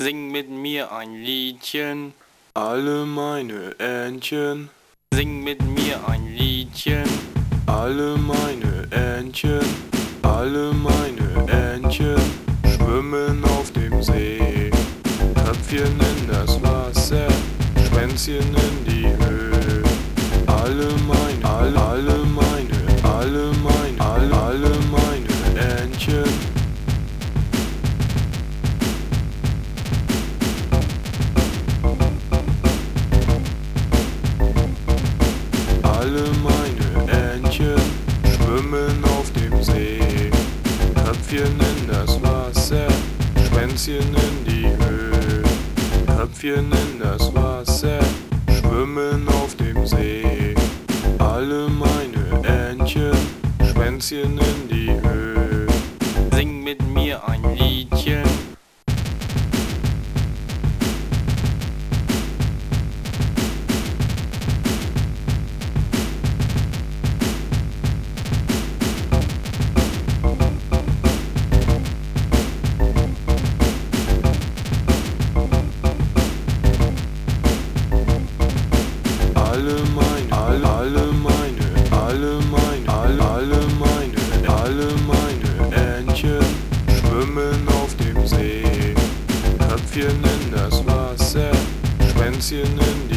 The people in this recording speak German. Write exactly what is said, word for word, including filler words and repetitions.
Sing mit mir ein Liedchen, alle meine Entchen, sing mit mir ein Liedchen, alle meine Entchen, alle meine Entchen schwimmen auf dem See. Köpfchen in das Wasser, Schwänzchen in die Höhe. Alle meine, alle, alle meine, alle meine, alle, alle meine Entchen. Alle meine Entchen schwimmen auf dem See. Köpfchen in das Wasser, Schwänzchen in die Höhe. Köpfchen in das Wasser, schwimmen auf dem See. Alle meine Entchen, Schwänzchen in die Höhe. sing mit mir ein Liedchen. Alle meine, alle, alle meine, alle meine, alle, alle meine, alle meine Entchen schwimmen auf dem See. Köpfchen in das Wasser, Schwänzchen in